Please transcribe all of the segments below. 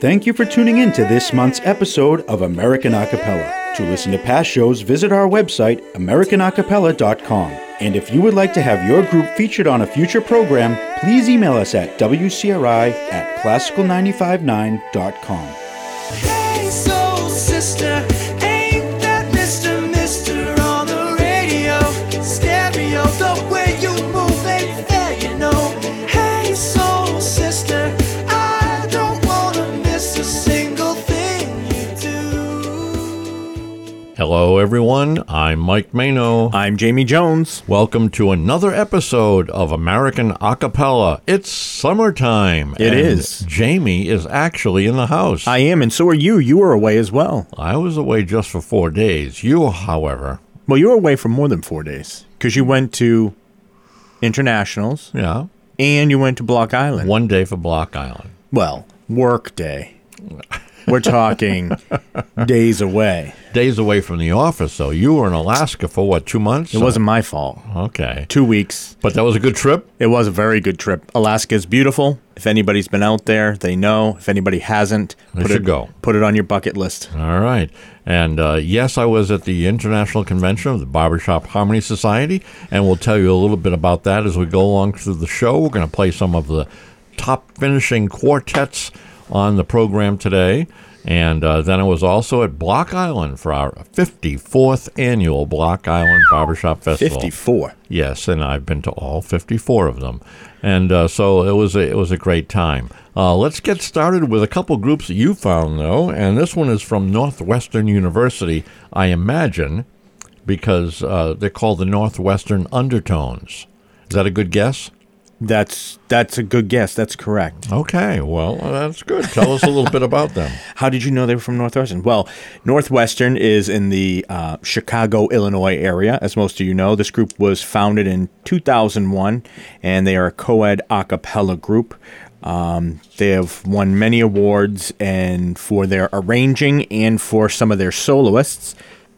Thank you for tuning in to this month's episode of American Acapella. To listen to past shows, visit our website, americanacapella.com. And if you would like to have your group featured on a future program, please email us at wcri@classical959.com. Hey, soul sister, ain't that Mr. on the radio? Stereo, the way you move ain't fair, you know. Hey, soul sister, I don't wanna miss a single thing you do. Hello, everyone. I'm Mike Mano. I'm Jamie Jones. Welcome to another episode of American Acapella. It's summertime. It and is. Jamie is actually in the house. I am, and so are you. You were away as well. I was away just for 4 days. You, however. Well, you were away for more than 4 days because you went to internationals Yeah. and you went to Block Island. 1 day for Block Island. Well, work day. We're talking days away. Days away from the office, though. You were in Alaska for, what, 2 months? It wasn't my fault. Okay. 2 weeks. But that was a good trip? It was a very good trip. Alaska is beautiful. If anybody's been out there, they know. If anybody hasn't, They should go. Put it on your bucket list. All right. And yes, I was at the International Convention of the Barbershop Harmony Society, and we'll tell you a little bit about that as we go along through the show. We're going to play some of the top finishing quartets on the program today. And then I was also at Block Island for our 54th annual Block Island Barbershop Festival. 54. Yes, and I've been to all 54 of them. And so it was a great time. Let's get started with a couple groups that you found, though. And this one is from Northwestern University, I imagine, because they're called the Northwestern Undertones. Is that a good guess? That's a good guess. That's correct. Okay, well, that's good. Tell us a little bit about them. How did you know they were from Northwestern? Well, Northwestern is in the Chicago, Illinois area, as most of you know. This group was founded in 2001, and they are a co-ed a cappella group. They have won many awards and for their arranging and for some of their soloists.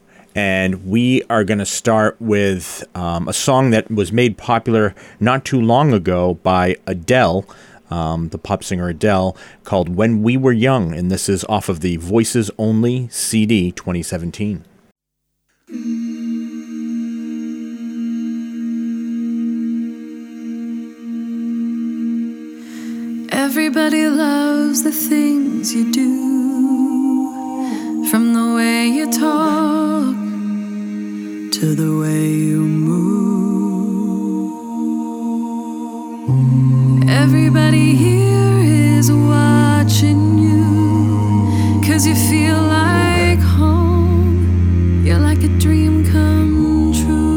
And we are going to start with a song that was made popular not too long ago by Adele, the pop singer Adele, called When We Were Young. And this is off of the Voices Only CD 2017. Everybody loves the things you do, from the way you talk to the way you move. Everybody here is watching you, 'cause you feel like home. You're like a dream come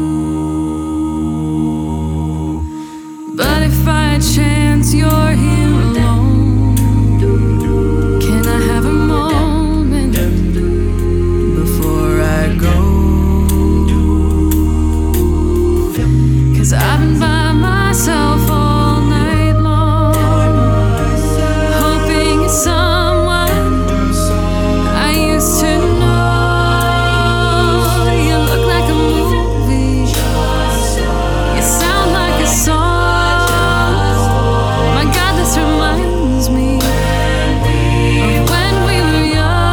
true. But if by chance you're here alone, can I have a moment before I go? 'Cause I've been by myself all night long, hoping it's someone I used to know. You look like a movie, you sound like a song. My God, this reminds me of when we were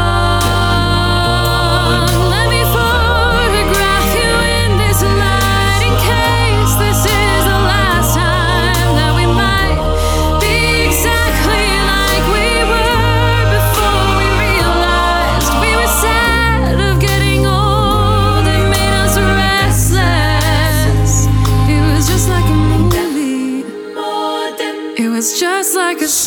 young. Let me photograph you in this light in case this is the last time that we might be exactly like we were before we realized we were sad of getting old. It made us restless. It was just like a movie. It was just like a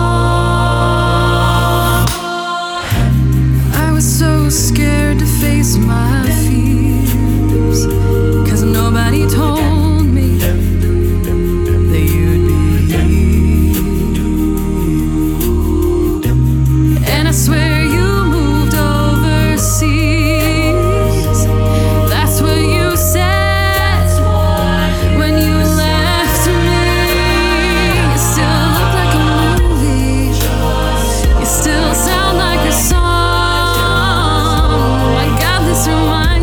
song. I was so scared to face my fears, 'cause nobody told me that you'd be here. And I swear you moved overseas. That's what you said when you left me. You still look like a movie. You still sound like a song. My God, this reminds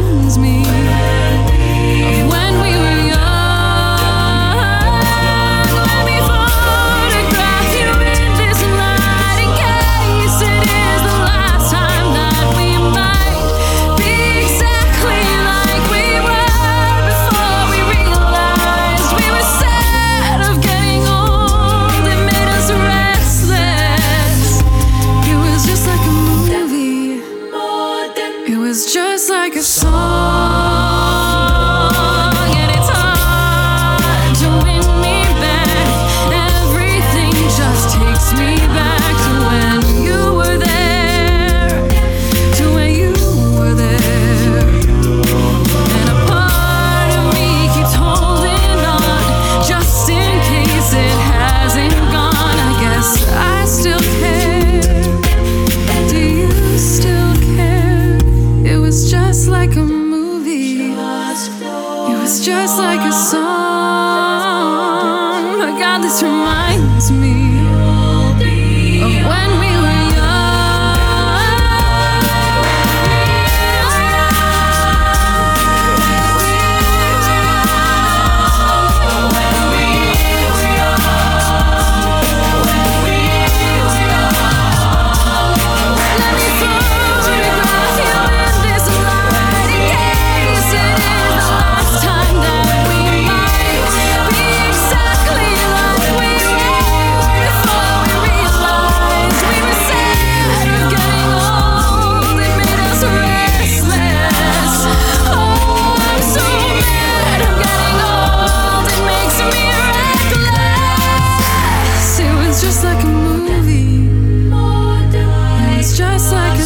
It's just like a movie. It's just like a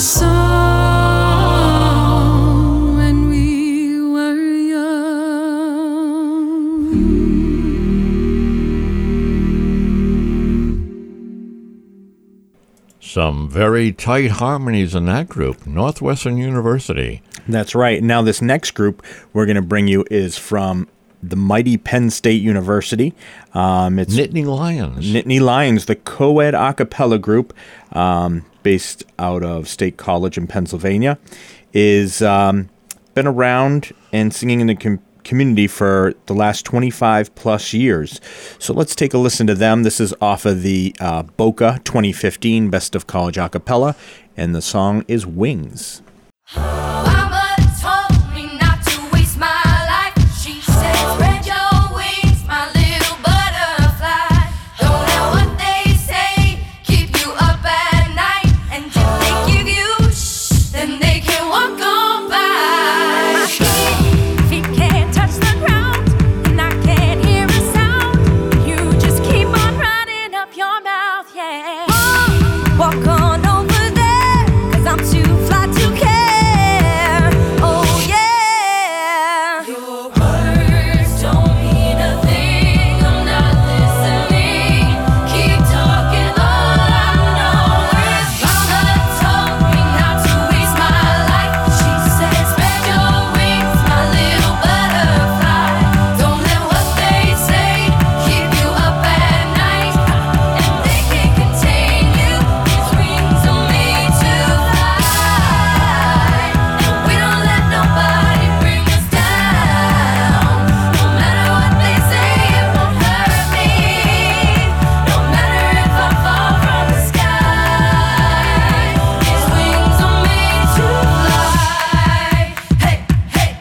song when we were young. Some very tight harmonies in that group, Northwestern University. That's right. Now, this next group we're going to bring you is from the mighty Penn State University. It's Nittany Lions. Nittany Lions, the co-ed a cappella group based out of State College in Pennsylvania, is been around and singing in the community for the last 25 plus years. So let's take a listen to them. This is off of the Boca 2015 Best of College a cappella, and the song is Wings. Mama told me not to waste my life. She said, spread your wings, my little butterfly. Don't know what they say, keep you up at night. And if they give you shh, then they can walk on by. My feet can't touch the ground, and I can't hear a sound. You just keep on running up your mouth, yeah. Walk on over there, 'cause I'm too fly to care. Oh yeah. Your words don't mean a thing. I'm not listening. Keep talking. All I know is Mama told me not to waste my life. She said, spread your wings, my little butterfly. Don't let what they say keep you up at night. And they can't contain you. These wings are made to fly. And we don't let nobody bring us down. No matter what they say, it won't hurt me. No matter if I fall from the sky. These wings are made to fly. Hey, hey.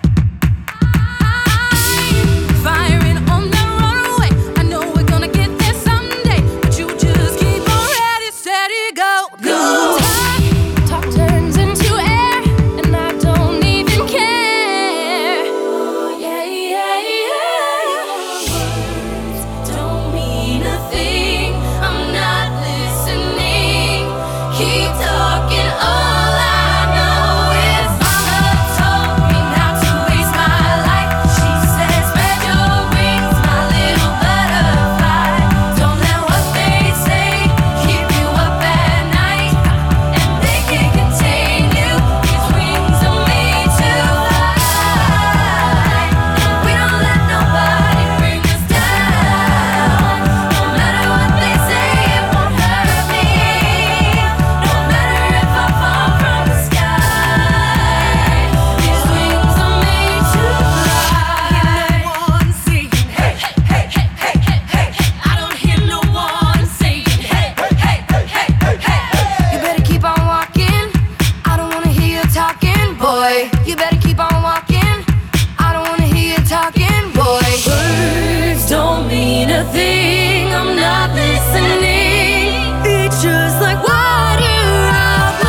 Firing on the runway. I know we're gonna get there someday, but you just keep on ready, steady, go, go. Talk turns into air, and I don't even care. Oh yeah, yeah, yeah. Words don't mean a thing. I'm not listening. Keep talking. All I know is Mama told me not to waste my life. She said, spread your wings, my little butterfly. Don't let what they say keep you up at night. And they can't contain you. These wings are made to fly. And we don't let nobody bring us down. No matter what they say, it won't hurt me. No matter if I fall from the sky. These wings are made to fly. No one saying, hey, hey, hey, hey, hey, hey, hey. I don't hear no one saying, hey, hey, hey, hey, hey, hey. You better keep on walking. I don't wanna hear you talking, boy. You better keep on walking. I don't wanna hear you talking, boy. Words don't mean a thing. I'm not listening. It's just like water off my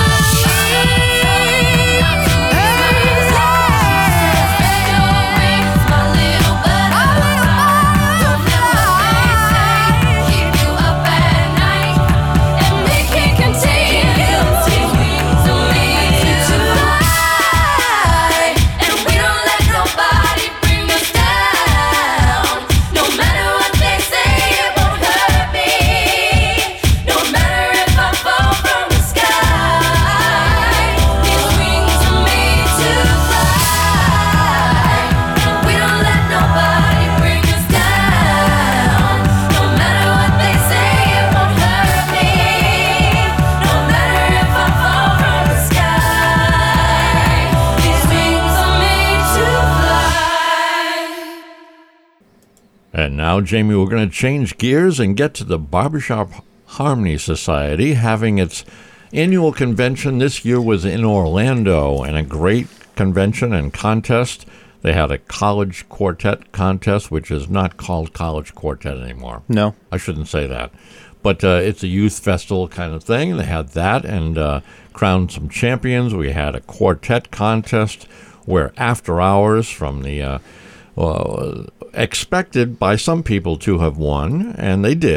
And now, Jamie, we're going to change gears and get to the Barbershop Harmony Society having its annual convention. This year was in Orlando, and a great convention and contest. They had a college quartet contest, which is not called college quartet anymore. No. I shouldn't say that. But it's a youth festival kind of thing. They had that and crowned some champions. We had a quartet contest where After Hours from the expected by some people to have won, and they did.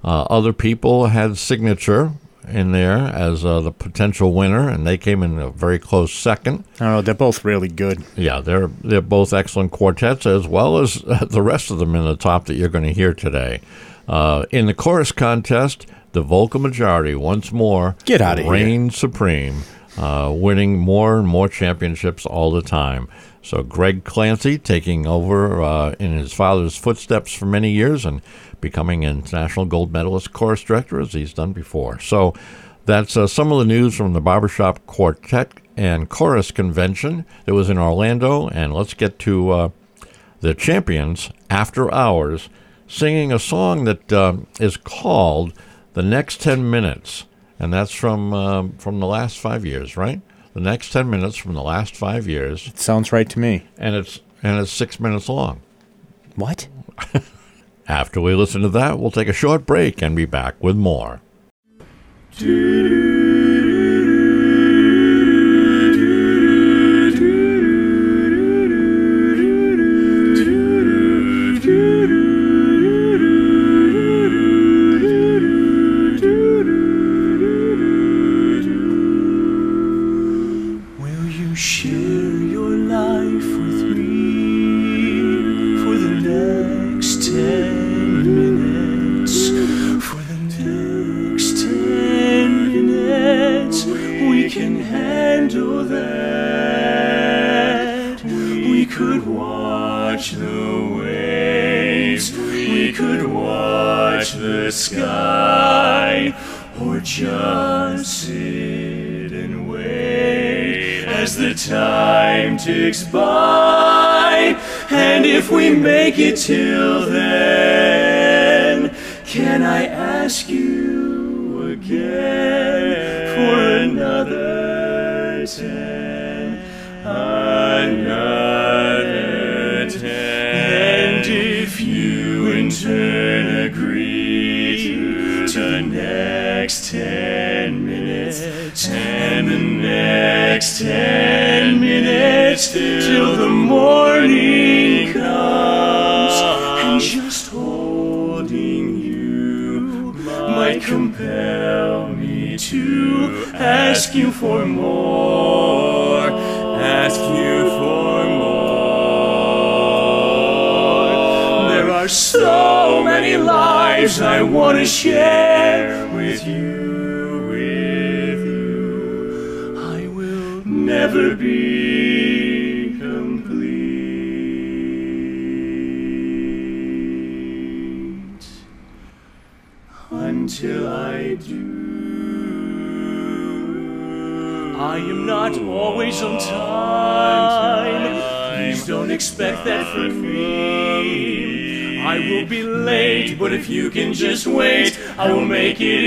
Other people had Signature in there as the potential winner, and they came in a very close second. I don't know. They're both really good. Yeah, they're both excellent quartets, as well as the rest of them in the top that you're going to hear today. In the chorus contest, the vocal majority once more Get outta here. reigned supreme, winning more and more championships all the time. So Greg Clancy taking over in his father's footsteps for many years and becoming an international gold medalist chorus director as he's done before. So that's some of the news from the Barbershop Quartet and Chorus Convention that was in Orlando. And let's get to the champions, After Hours, singing a song that is called The Next 10 Minutes. And that's from the last 5 years, right? The Next 10 Minutes from the last 5 years. It sounds right to me. And it's 6 minutes long. What? After we listen to that, we'll take a short break and be back with more. Will you share your life with me for the next 10 minutes? For the next 10 minutes, we can handle that. We could watch the waves, we could watch the sky, or just sit and wait as the time ticks by. And if we make it till then, can I ask you again for another 10? Another 10. And if you in turn agree to the next 10 minutes, and the next 10 minutes till the morning comes, and just holding you might compel me to ask you for more, ask you for more. There are so many lives I want to share with you. I will never be complete until I do. I am not always on time. Please don't expect that from me. I will be late, but if you can just wait, I will make it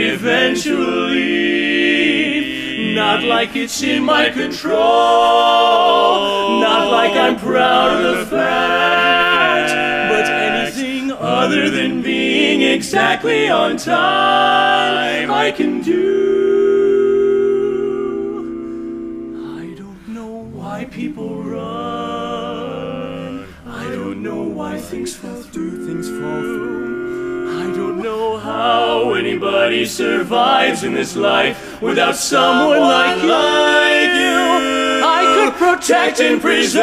eventually. Not like it's in my control, not like I'm proud of the fact, but anything other than being exactly on time I can do. I don't know why people run. I don't know why things fall through, things fall through. I don't know how anybody survives in this life without someone like you. I could protect and preserve.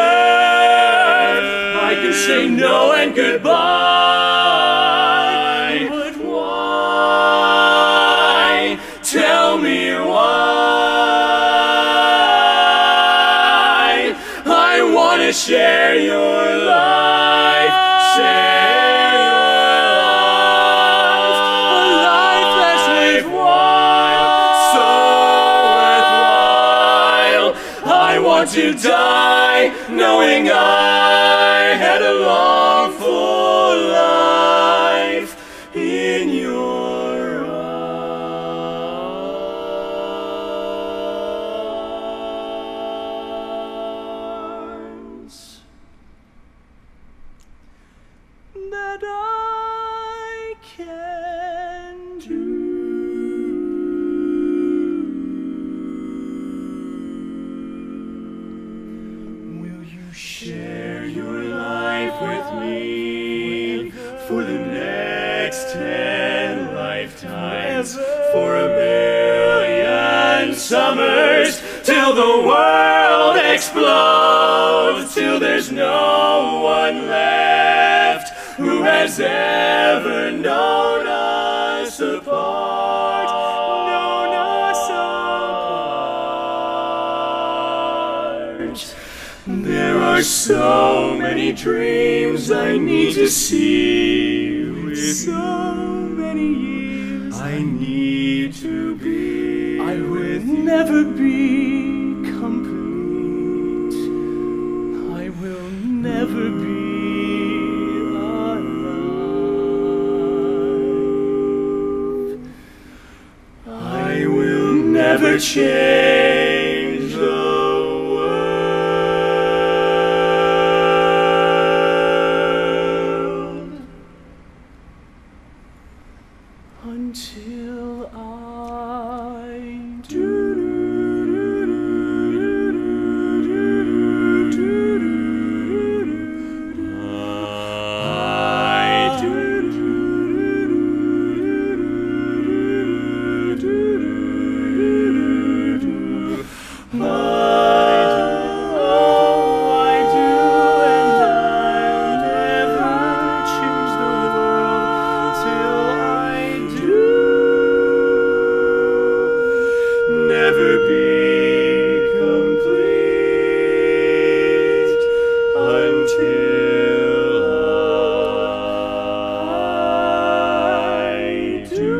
I could say no and goodbye. But why? Tell me why? I want to share your life. Share your life. A life that's worthwhile. So worthwhile. I want to die knowing I had a long, full life in your arms. That I can do. Will you share your times, for a million summers, till the world explodes, till there's no one left who has ever known us apart, known us apart. There are so many dreams I need to see, with so many years I need to be. I will never be complete. I will never be alive. I will never change the world until I do. Never be complete until I do.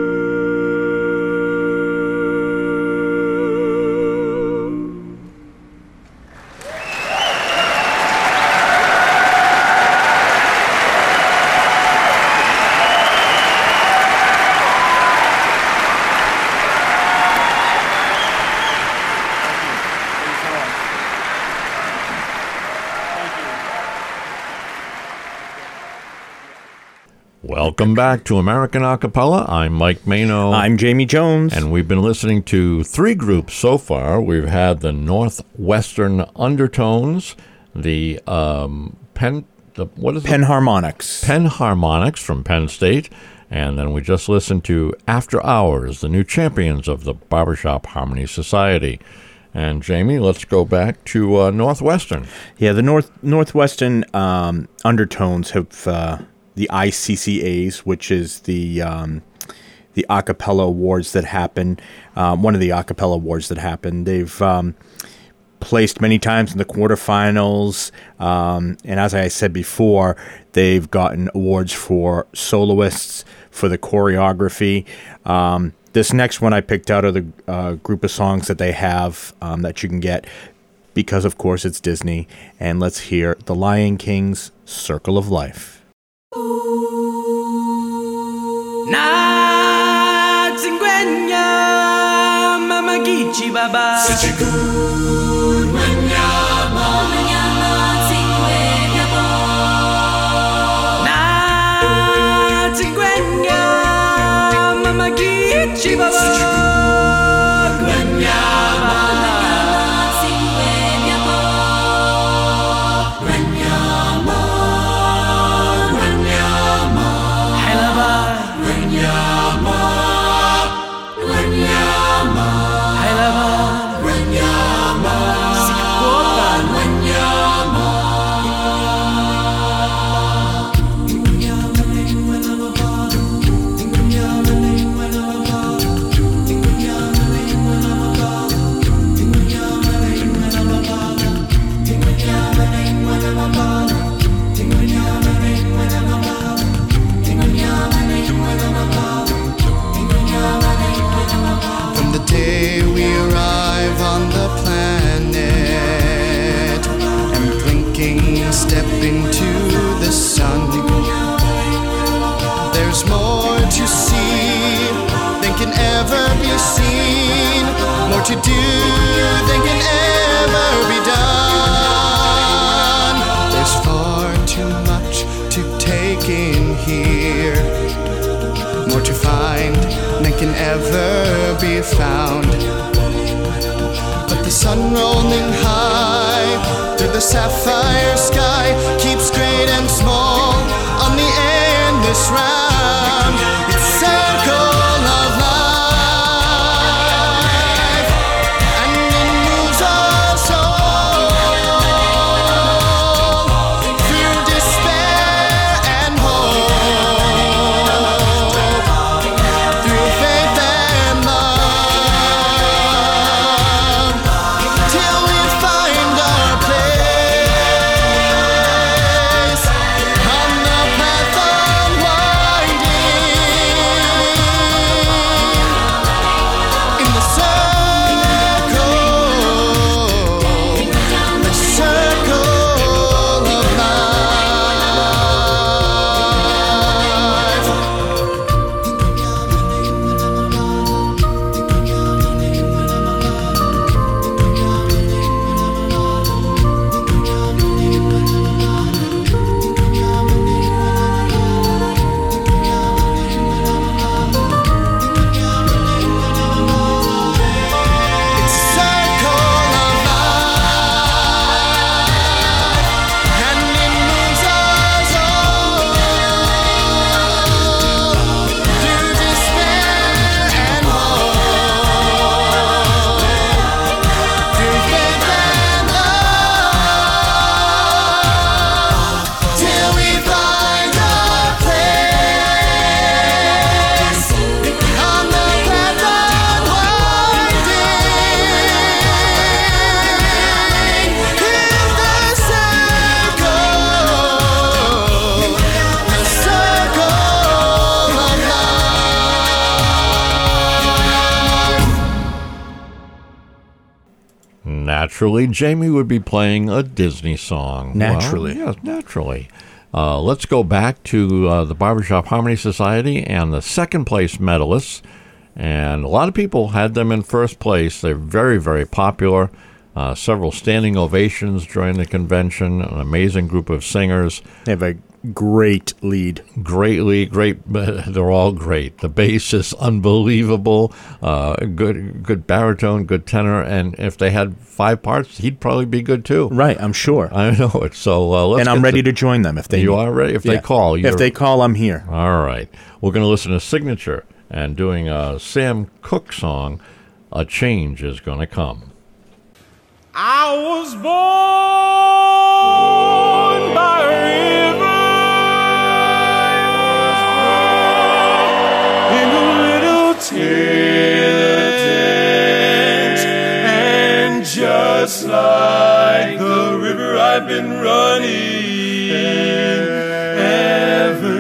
Welcome back to American Acapella. I'm Mike Mano. I'm Jamie Jones. And we've been listening to three groups so far. We've had the Northwestern Undertones, the Penn Harmonics. Penn Harmonics from Penn State, and then we just listened to After Hours, the new champions of the Barbershop Harmony Society. And Jamie, let's go back to Northwestern. Yeah, the Northwestern Undertones have the ICCAs, which is the acapella awards that happen. One of the acapella awards that happen. They've placed many times in the quarterfinals, and as I said before, they've gotten awards for soloists, for the choreography. This next one I picked out of the group of songs that they have that you can get, because of course it's Disney. And let's hear The Lion King's Circle of Life. Na tsingwenya mama gichi baba Sichikun manyama tsingwenya bo Na tsingwenya mama gichi baba Sichikun manyama tsingwenya bo Step into the sun. There's more to see than can ever be seen, more to do than can ever be done. There's far too much to take in here, more to find than can ever be found. But the sun rolling high through the sapphire sky keeps great and small on the endless round. It's circle naturally, Jamie would be playing a Disney song. Naturally. Well, yes, naturally. Let's go back to the Barbershop Harmony Society and the second place medalists. And a lot of people had them in first place. They're very, very popular. Several standing ovations during the convention. An amazing group of singers. They have a great lead. They're all great. The bass is unbelievable. Good baritone, good tenor, and if they had 5 parts, he'd probably be good too. Right, I'm sure. I know it. So let's. And I'm ready to join them if they. You are ready if they call. If they call, I'm here. All right. We're going to listen to Signature and doing a Sam Cooke song. A change is going to come. I was born by a river in a little tent, and just like the river I've been running ever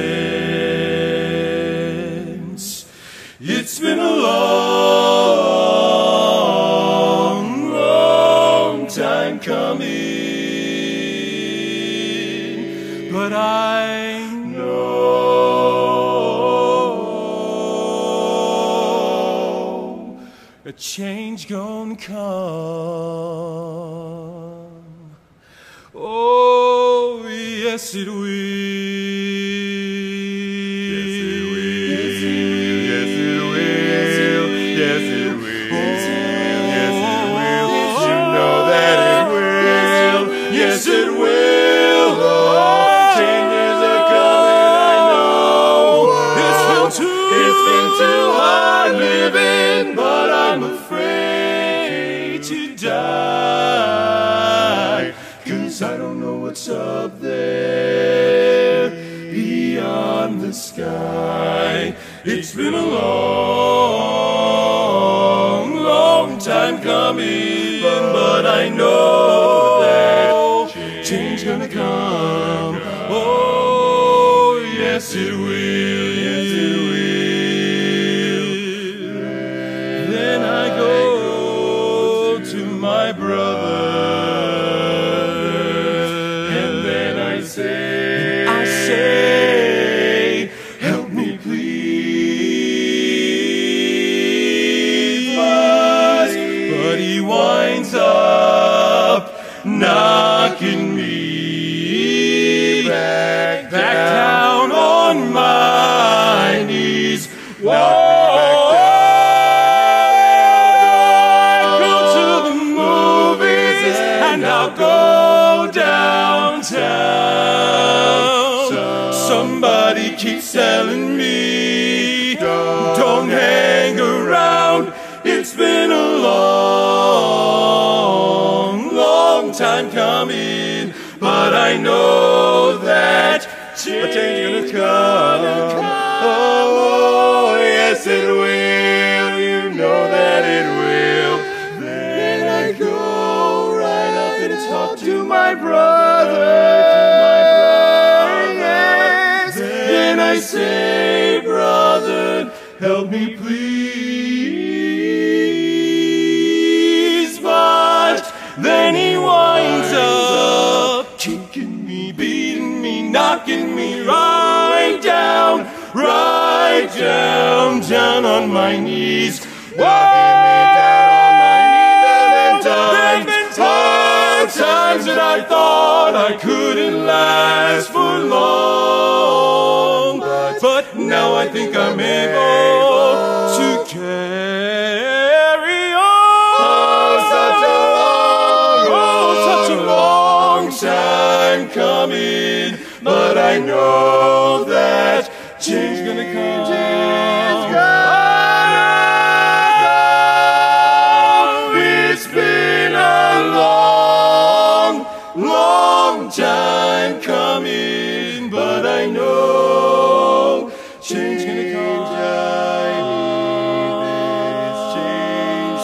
since. It's been a long time coming, but I know a change gonna come. Oh, yes it will. Yes, it will. Oh, changes are coming, I know. It's been too hard living, but I'm afraid to die. 'Cause I don't know what's up there beyond the sky. It's been a long, long time coming, but I know that change gonna come. Oh, yes it will. Yes it will. Then I go to my brother, and then I say, help me please. But he winds up knocking me back down on my knees. Whoa, I'll go to the movies and I'll go downtown. Somebody keeps telling me, don't hang around. It's been a long time coming, but I know that change gonna come. Oh, yes it will. You know that it will. Then I go right up and talk to my brother. Yes. Then I say, brother, help me please. But then he winds up kicking me, beating me, knocking me right down, down on my knees. There've been times that I thought I couldn't last for long, but now I think I'm able to carry on. Such a long time coming, but I know that change gonna come. It's been a long time coming, but I know change gonna come. I need this change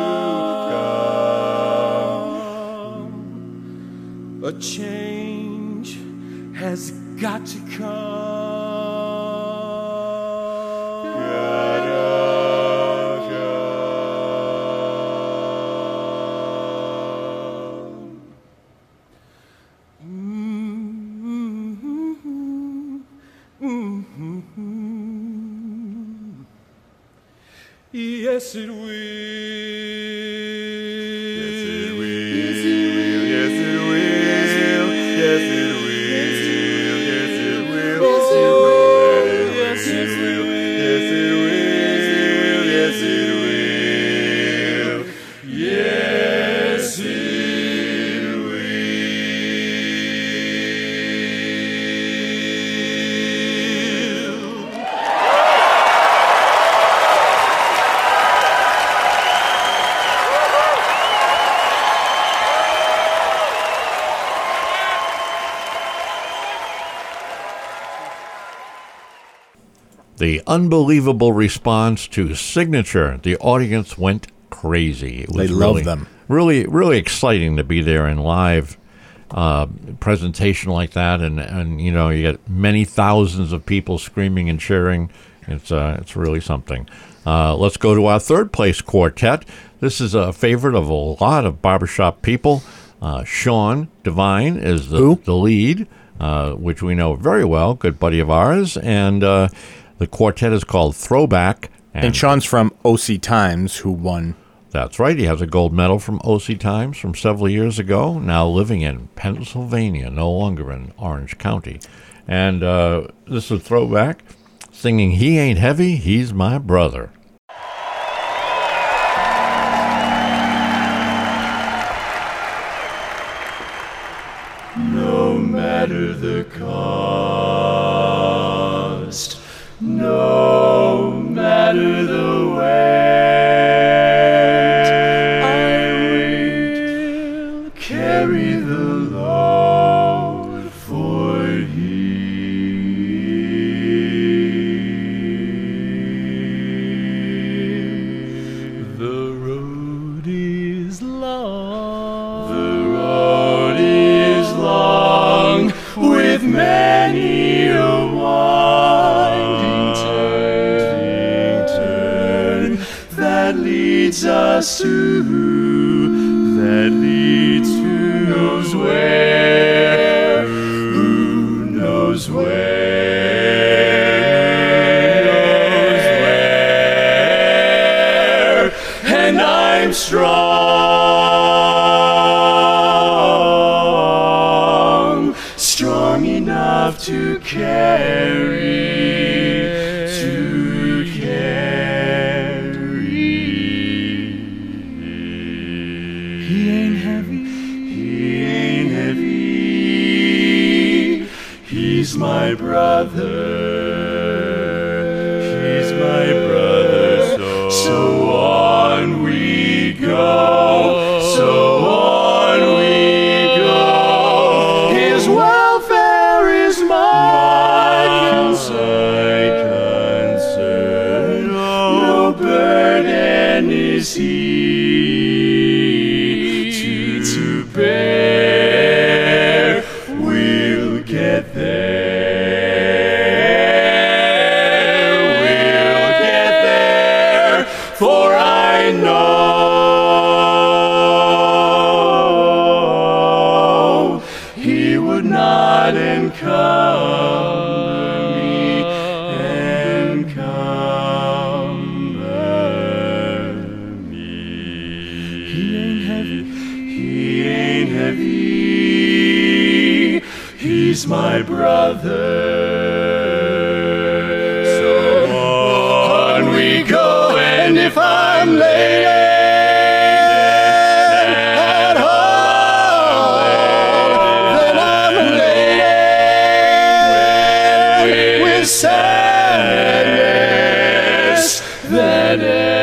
to come. A change has got to come. Yes, it will. Yes, it will. Yes, it will. Yes, it will. Yes, it will. Yes, it will. Yes, it will. Yes, it will. Yes, it will. Yes, it will. The unbelievable response to Signature. The audience went crazy. It was They love really, them. Really, really exciting to be there in live presentation like that, and you know, you get many thousands of people screaming and cheering. It's really something. Let's go to our third place quartet. This is a favorite of a lot of barbershop people. Sean Devine is the lead, which we know very well, good buddy of ours, and the quartet is called Throwback. And Sean's from OC Times, who won. That's right. He has a gold medal from OC Times from several years ago, now living in Pennsylvania, no longer in Orange County. And this is Throwback, singing He Ain't Heavy, He's My Brother. No matter the cost, no matter the weight, I will carry the load for Him. The road is long. The road is long, with many a winding turn that leads us to, that leads who knows where, who knows where, and I'm strong, strong enough to carry, to carry. He ain't heavy, he ain't heavy, he's my brother, he's my brother, so on we go, so on we go. His welfare is my concern. No burden is he to bear. We'll get there. We'll get there. For I know he would not encumber me, encumber me. He ain't heavy, he ain't heavy, he's my brother. So on we go, and if I'm late at home, then I'm late with sadness that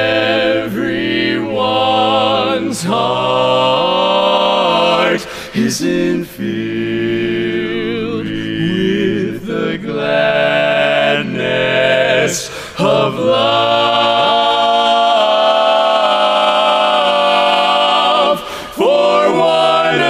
everyone's heart isn't filled with the gladness of love for one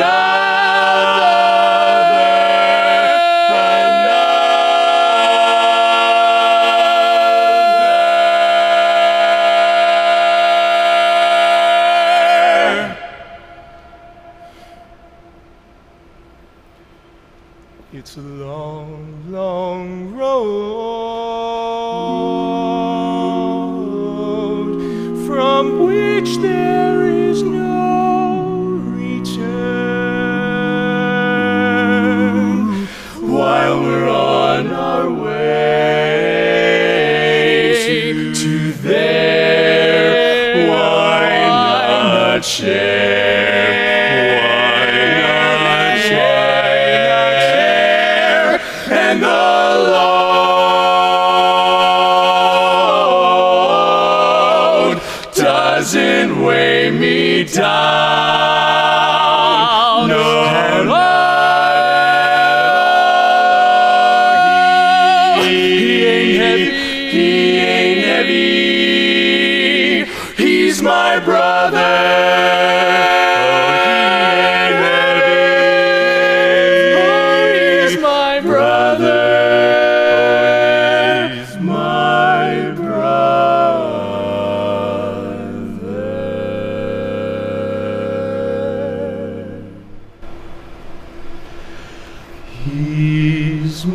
another. It's a long, long road there. Why not share? Why not share? And the load doesn't weigh me down. No, he ain't heavy. He ain't heavy. He's my brother. He's my brother. He's my brother. He's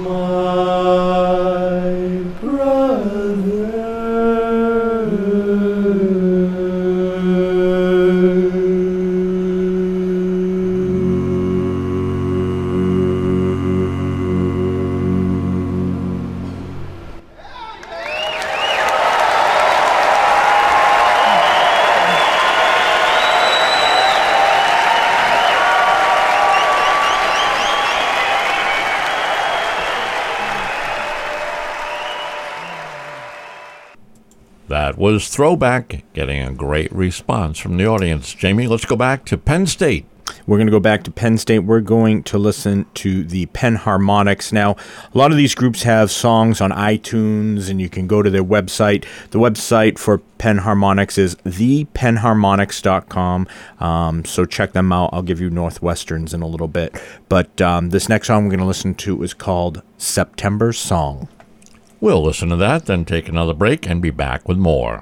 my That was Throwback, getting a great response from the audience. Jamie, let's go back to Penn State. We're going to go back to Penn State. We're going to listen to the Penn Harmonics. Now, a lot of these groups have songs on iTunes, and you can go to their website. The website for Penn Harmonics is thepenharmonics.com. So check them out. I'll give you Northwesterns in a little bit. But this next song we're going to listen to is called September Song. We'll listen to that, then take another break and be back with more.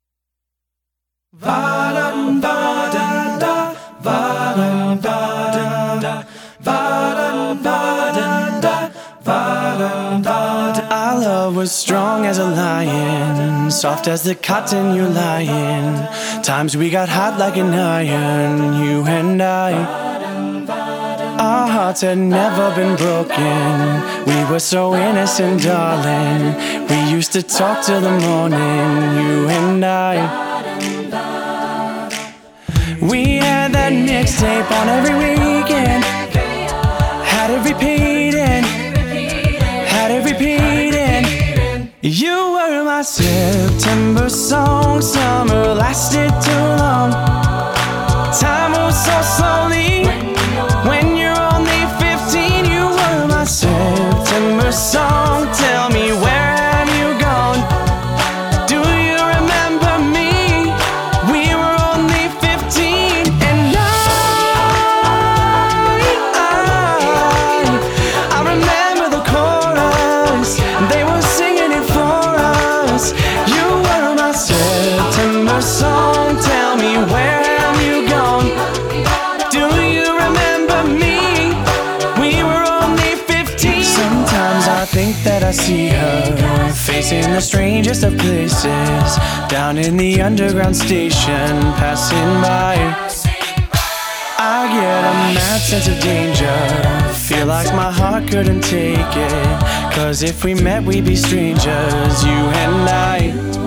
Our love was strong as a lion, soft as the cotton you're lying. Times we got hot like an iron, you and I. Our hearts had never been broken. We were so innocent, darling. We used to talk till the morning, you and I. We had that mixtape on every weekend. Had it repeating. Had it repeating. You were my September song. Summer lasted too long. Time moves so slowly. When you're only 15, you were my September song. Tell me, where have you gone? Do you remember me? We were only 15, and I remember the chorus. They were singing it for us. You were my September song. Tell me, where have you gone? Do you remember me? We were only 15. Sometimes I think that I see her facing the strangest of places, down in the underground station, passing by. I get a mad sense of danger, feel like my heart couldn't take it. Cause if we met we'd be strangers, you and I.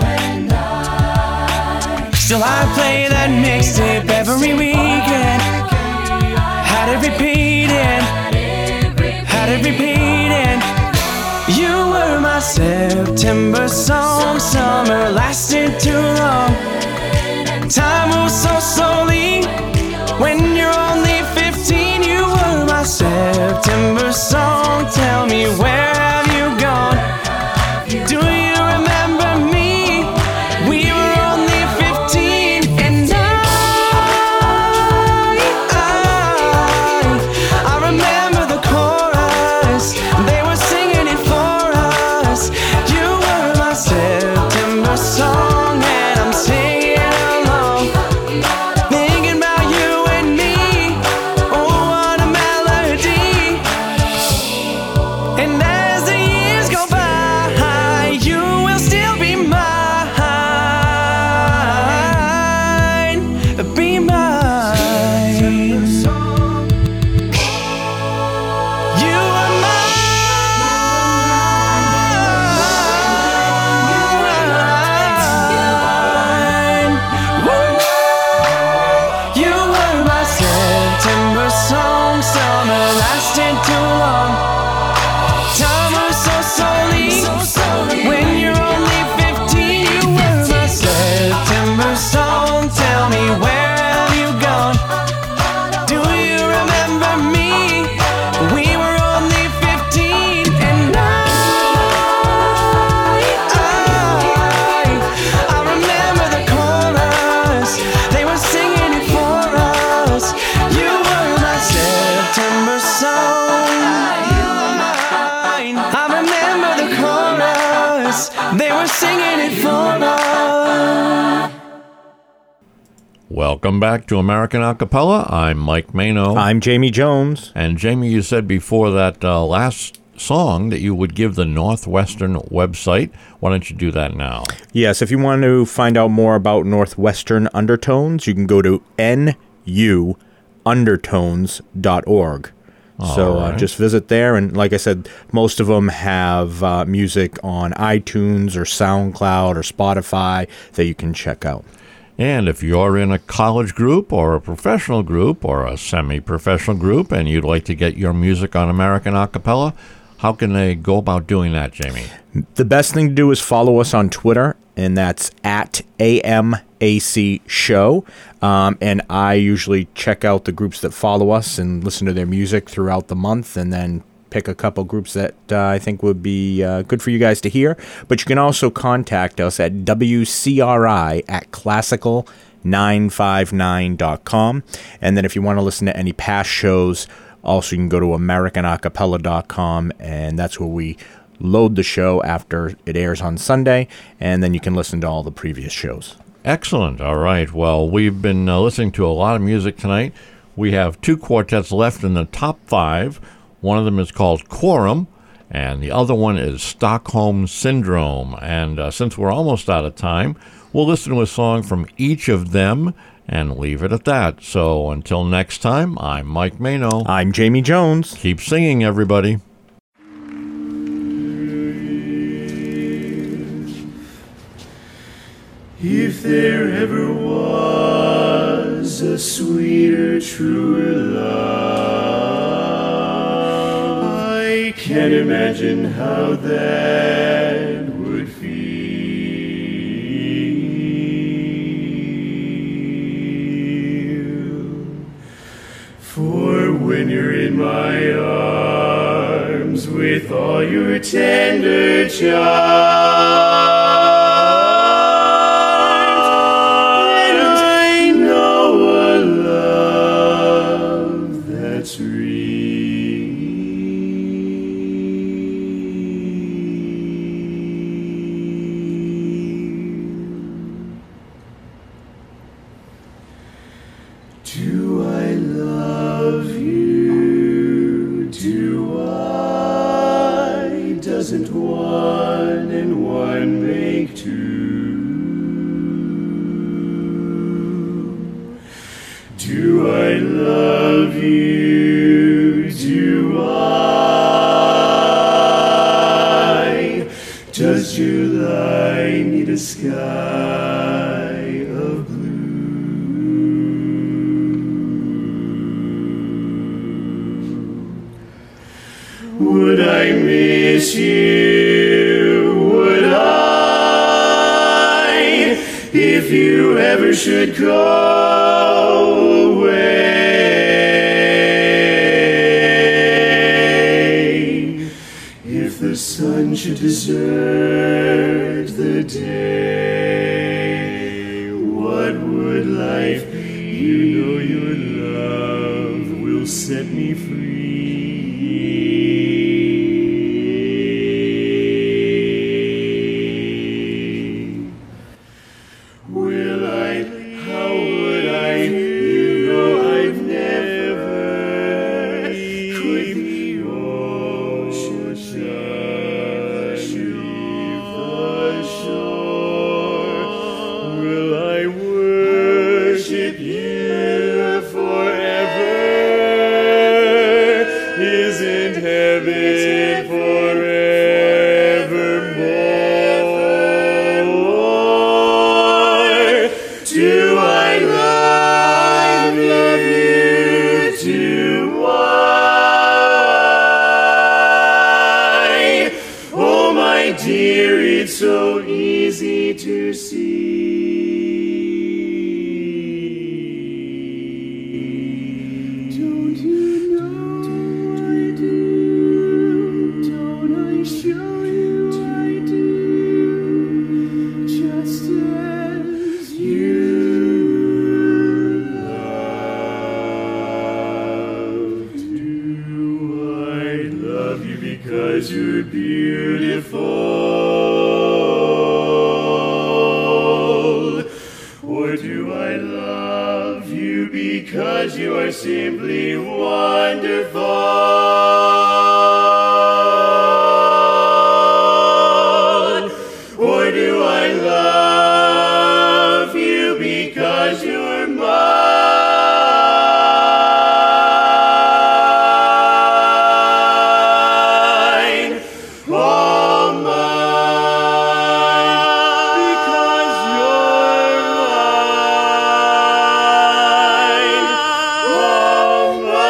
Still I play that mixtape every weekend. Had it repeating. Had it repeating. You were my September song. Summer lasted too long. Time moves so slowly. When you're only 15, you were my September song. Tell me, where have you gone? Do you remember me? We were only 15, and I remember the chorus. They were singing it for us. You were my September song, and I'm singing along, thinking about you and me. Oh, what a melody! And Welcome back to American Acapella. I'm Mike Mano. I'm Jamie Jones. And Jamie, you said before that last song that you would give the Northwestern website. Why don't you do that now? Yes, if you want to find out more about Northwestern Undertones, you can go to nuundertones.org. So right. just visit there, and like I said, most of them have music on iTunes or SoundCloud or Spotify that you can check out. And if you're in a college group or a professional group or a semi-professional group and you'd like to get your music on American Acapella, how can they go about doing that, Jamie? The best thing to do is follow us on Twitter, and that's at AMAC Show. And I usually check out the groups that follow us and listen to their music throughout the month, and then pick a couple groups that I think would be good for you guys to hear. But you can also contact us at WCRI@classical959.com. And then if you want to listen to any past shows, also you can go to AmericanAcapella.com, and that's where we load the show after it airs on Sunday, and then you can listen to all the previous shows. Excellent. All right. Well, we've been listening to a lot of music tonight. We have 2 quartets left in the top 5. One of them is called Quorum, and the other one is Stockholm Syndrome. And since we're almost out of time, we'll listen to a song from each of them and leave it at that. So until next time, I'm Mike Mano. I'm Jamie Jones. Keep singing, everybody. If there ever was a sweeter, truer love, I can't imagine how that would feel. For when you're in my arms with all your tender charms, do I love you? Do I? Doesn't one and one make two? Do I love you? Do I? Does your light need a sky of blue? Would I miss you? Would I? If you ever should go away, if the sun should desert the day, what would life be? You know your love will set me free. Dear, it's so easy to see. Don't you know I do? Don't I show you I do? Just as you love. Do I love you because you're beautiful? Or do I love because you are simply wonderful. Or do I love you because you're mine? All mine. Because you're mine. All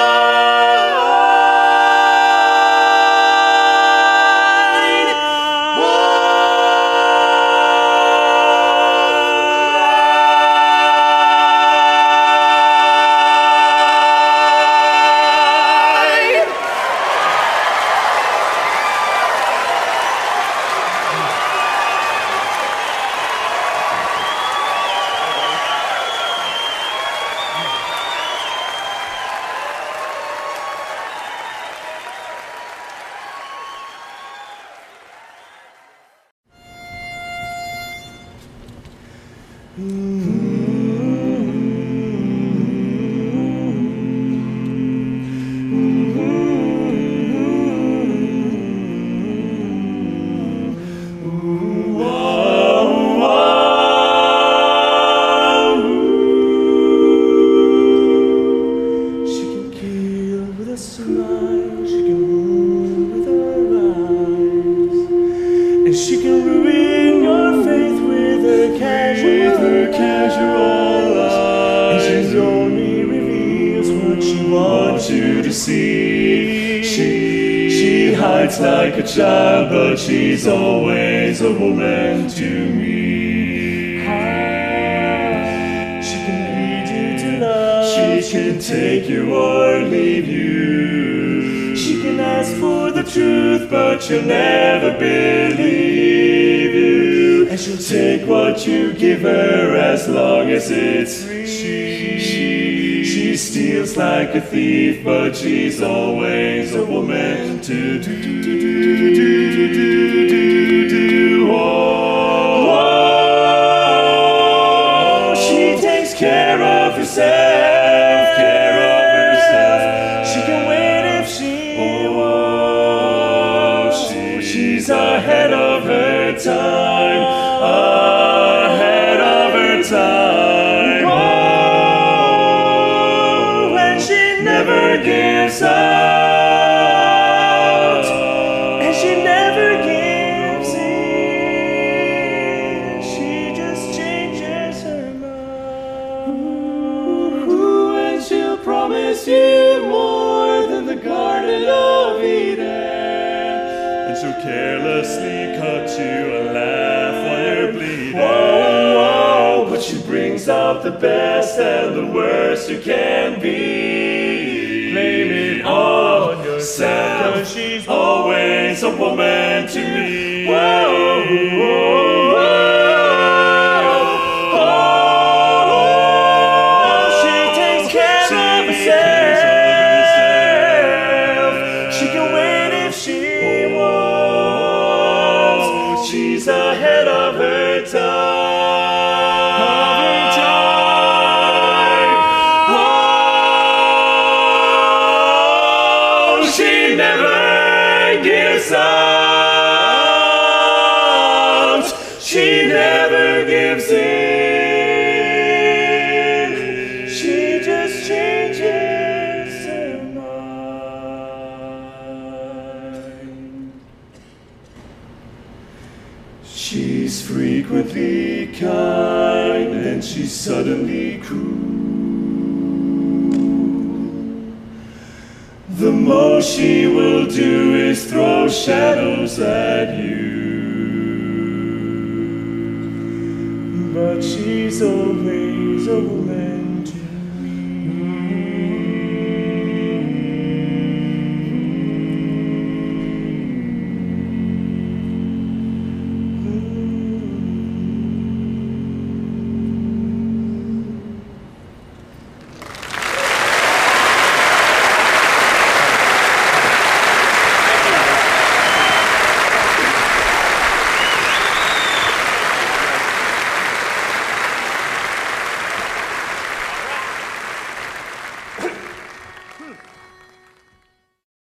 She can kill with a smile, she can wound with her eyes, and she can ruin your faith with her casual eyes. And she only reveals what she wants you to see. She hides like a child, but she's always a woman to me. She can lead you to love. She can take you or leave you. She can ask for the truth, but she'll never believe you. And she'll take what you give her as long as it's free. She steals like a thief, but she's always a woman to do. Oh, she takes care of herself, She can wait if she wants. She's ahead of her time, ahead of her time. Oh, and she never gives out, and she never gives in. She just changes her mind. And she'll promise you more than the Garden of Eden. And she'll carelessly cut you a laugh while you're bleeding. Oh, but she brings out the best and the worst you can be. Blame it on yourself, 'cause she's always a woman to me. Whoa, she takes care of herself. She can wait if she wants. She's ahead of her time. Oh, she never gives out. She never gives in. She just changes her mind. She's frequently kind, and she's suddenly cruel. The most she will do is throw shadows at you. But she's always a woman.